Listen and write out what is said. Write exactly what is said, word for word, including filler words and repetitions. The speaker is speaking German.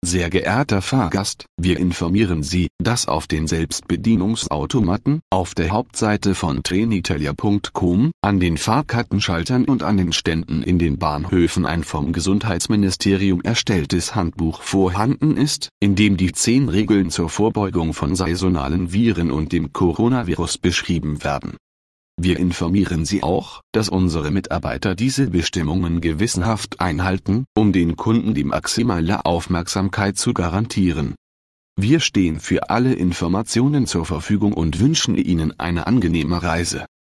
Sehr geehrter Fahrgast, wir informieren Sie, dass auf den Selbstbedienungsautomaten, auf der Hauptseite von Trenitalia punkt com, an den Fahrkartenschaltern und an den Ständen in den Bahnhöfen ein vom Gesundheitsministerium erstelltes Handbuch vorhanden ist, in dem die zehn Regeln zur Vorbeugung von saisonalen Viren und dem Coronavirus beschrieben werden. Wir informieren Sie auch, dass unsere Mitarbeiter diese Bestimmungen gewissenhaft einhalten, um den Kunden die maximale Aufmerksamkeit zu garantieren. Wir stehen für alle Informationen zur Verfügung und wünschen Ihnen eine angenehme Reise.